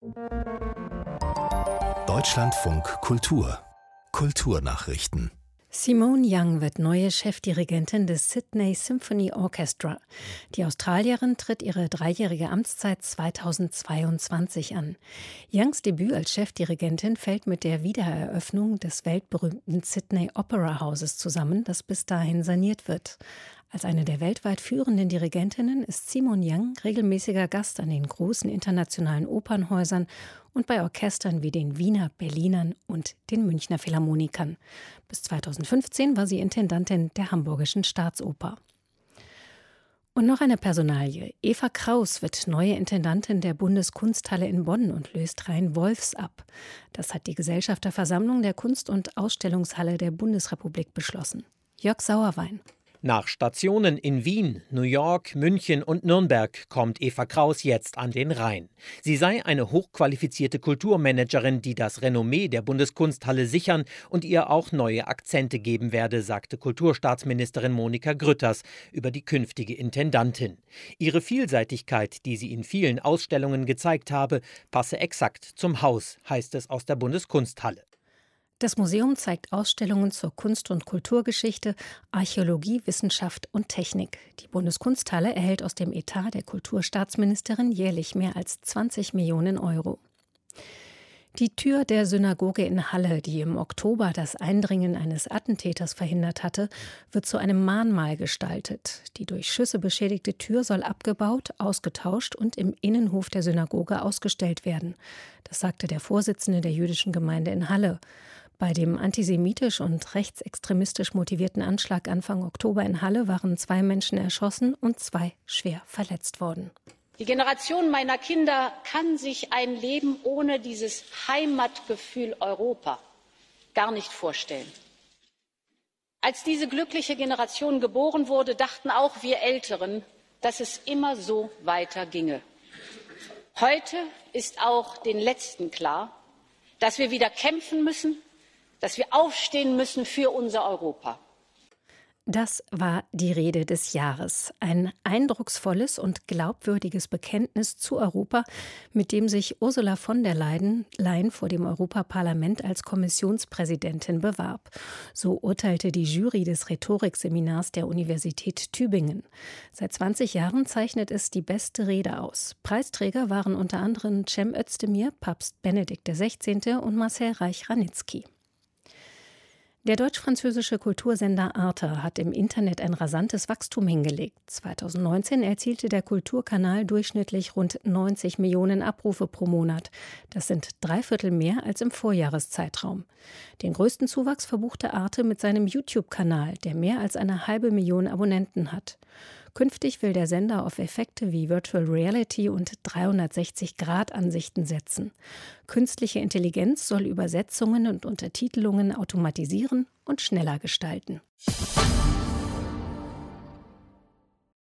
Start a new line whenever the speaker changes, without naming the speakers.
Deutschlandfunk Kultur Kulturnachrichten.
Simone Young wird neue Chefdirigentin des Sydney Symphony Orchestra. Die Australierin tritt ihre 3-jährige Amtszeit 2022 an. Youngs Debüt als Chefdirigentin fällt mit der Wiedereröffnung des weltberühmten Sydney Opera Houses zusammen, das bis dahin saniert wird. Als eine der weltweit führenden Dirigentinnen ist Simone Young regelmäßiger Gast an den großen internationalen Opernhäusern und bei Orchestern wie den Wiener Berlinern und den Münchner Philharmonikern. Bis 2015 war sie Intendantin der Hamburgischen Staatsoper. Und noch eine Personalie. Eva Kraus wird neue Intendantin der Bundeskunsthalle in Bonn und löst Rein Wolfs ab. Das hat die Gesellschafterversammlung der Kunst- und Ausstellungshalle der Bundesrepublik beschlossen. Jörg Sauerwein.
Nach Stationen in Wien, New York, München und Nürnberg kommt Eva Kraus jetzt an den Rhein. Sie sei eine hochqualifizierte Kulturmanagerin, die das Renommee der Bundeskunsthalle sichern und ihr auch neue Akzente geben werde, sagte Kulturstaatsministerin Monika Grütters über die künftige Intendantin. Ihre Vielseitigkeit, die sie in vielen Ausstellungen gezeigt habe, passe exakt zum Haus, heißt es aus der Bundeskunsthalle.
Das Museum zeigt Ausstellungen zur Kunst- und Kulturgeschichte, Archäologie, Wissenschaft und Technik. Die Bundeskunsthalle erhält aus dem Etat der Kulturstaatsministerin jährlich mehr als 20 Millionen Euro. Die Tür der Synagoge in Halle, die im Oktober das Eindringen eines Attentäters verhindert hatte, wird zu einem Mahnmal gestaltet. Die durch Schüsse beschädigte Tür soll abgebaut, ausgetauscht und im Innenhof der Synagoge ausgestellt werden. Das sagte der Vorsitzende der jüdischen Gemeinde in Halle. Bei dem antisemitisch und rechtsextremistisch motivierten Anschlag Anfang Oktober in Halle waren 2 Menschen erschossen und 2 schwer verletzt worden.
Die Generation meiner Kinder kann sich ein Leben ohne dieses Heimatgefühl Europa gar nicht vorstellen. Als diese glückliche Generation geboren wurde, dachten auch wir Älteren, dass es immer so weiterginge. Heute ist auch den Letzten klar, dass wir wieder kämpfen müssen, dass wir aufstehen müssen für unser Europa.
Das war die Rede des Jahres. Ein eindrucksvolles und glaubwürdiges Bekenntnis zu Europa, mit dem sich Ursula von der Leyen vor dem Europaparlament als Kommissionspräsidentin bewarb. So urteilte die Jury des Rhetorikseminars der Universität Tübingen. Seit 20 Jahren zeichnet es die beste Rede aus. Preisträger waren unter anderem Cem Özdemir, Papst Benedikt XVI. Und Marcel Reich-Ranitzky. Der deutsch-französische Kultursender Arte hat im Internet ein rasantes Wachstum hingelegt. 2019 erzielte der Kulturkanal durchschnittlich rund 90 Millionen Abrufe pro Monat. Das sind 3/4 mehr als im Vorjahreszeitraum. Den größten Zuwachs verbuchte Arte mit seinem YouTube-Kanal, der mehr als 500.000 Abonnenten hat. Künftig will der Sender auf Effekte wie Virtual Reality und 360-Grad-Ansichten setzen. Künstliche Intelligenz soll Übersetzungen und Untertitelungen automatisieren und schneller gestalten.